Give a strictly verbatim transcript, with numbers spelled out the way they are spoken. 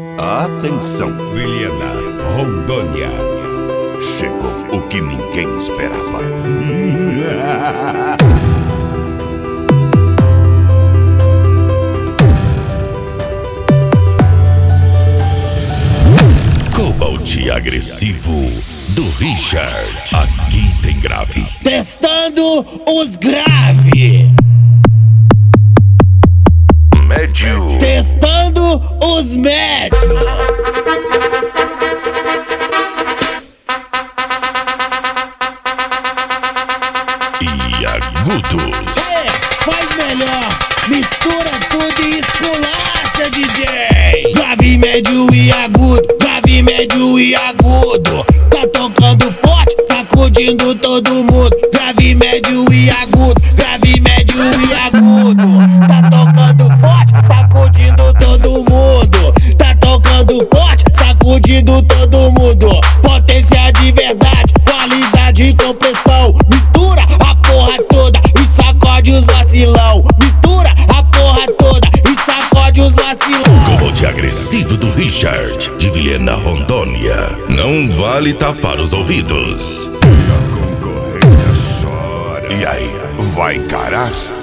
Atenção, Vilhena, Rondônia. Chegou o que ninguém esperava. Cobalt agressivo do Richard. Aqui tem grave. Testando os grave. Médio. Testando os médios. E agudos. É, faz melhor. Mistura tudo e esculacha, D J. Grave, médio e agudo. Grave, médio e agudo. Tá tocando forte, sacudindo todo mundo. Grave, médio e agudo. Grave, médio e agudo. Tá tocando forte, sacudindo todo mundo. Tá tocando forte, sacudindo todo mundo. Potência de verdade, qualidade e compressão. Mistura a porra toda e sacode os vacilão. Mistura a porra toda e sacode os vacilão. Cobalt agressivo do Richard, de Vilhena, Rondônia. Não vale tapar os ouvidos. A concorrência chora. E aí, vai encarar?